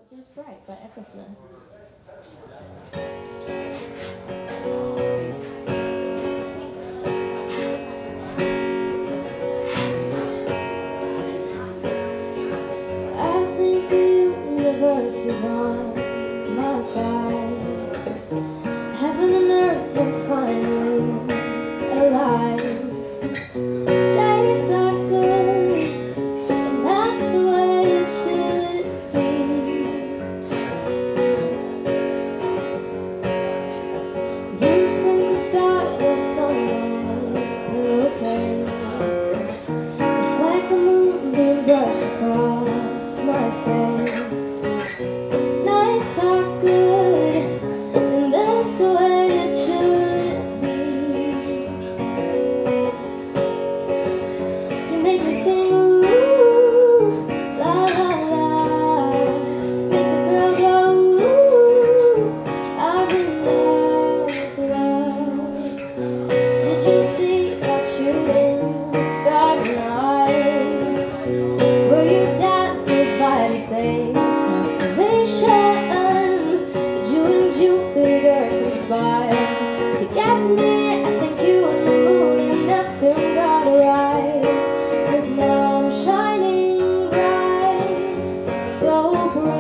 Just Bright by Ecclesmith. I think the universe is on my side. Heaven and earth are finally alive. Days are good, and that's the way it should be. You sprinkle stardust on my pillowcase. It's like a moonbeam brushed across my face. Nights are good, and that's the way it should be. You make me sing ooh, la la la. Make the girl go ooh, I'm in love, love. Did you see that shooting star tonight? Were you dazzled by the same constellation? Did you and Jupiter conspire to get me? I think you and the moon and Neptune got it right. 'Cause now I'm shining bright, so bright.